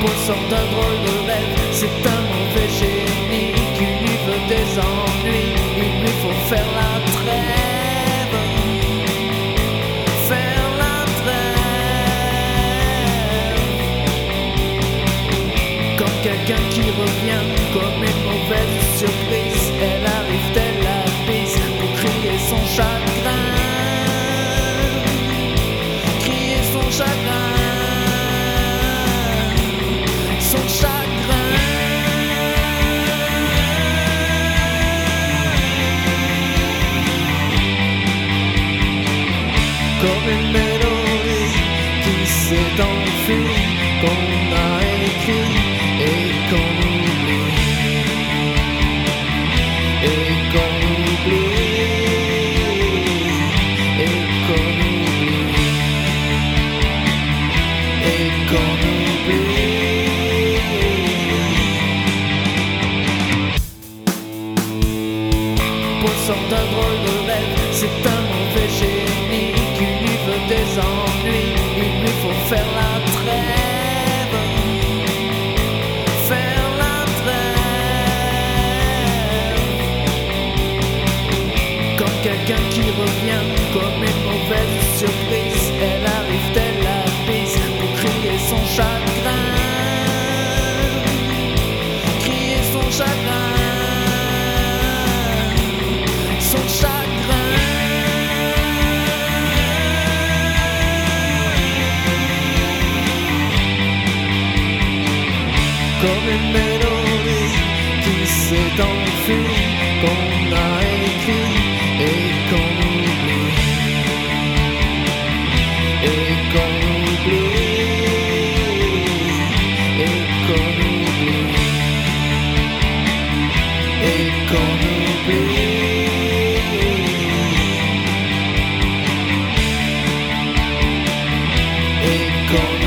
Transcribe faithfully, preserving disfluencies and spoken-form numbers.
Sort d'un drôle de rêve, c'est un mauvais génie qui lui veut des ennuis. Il lui faut faire la trêve, faire la trêve. Comme quelqu'un qui revient, comme une mauvaise surprise, elle arrive telle la bise pour crier son chagrin, crier son chagrin. Comme une mélodie qui s'est enfuie, qu'on a écrit et qu'on oublie, et qu'on oublie, et qu'on oublie, et qu'on oublie. Pour sort d'un drôle de rêve, c'est un mauvais génie qui lui veut des ennuis. Il lui faut faire la trêve, faire la trêve. Comme quelqu'un qui revient, comme une mauvaise surprise, elle arrive telle la bise pour crier son chagrin, crier son chagrin, son chagrin. Comme une mélodie qui s'est enfuie, qu'on a écrit et qu'on oublie, et qu'on oublie, et qu'on oublie, et qu'on oublie, et qu'on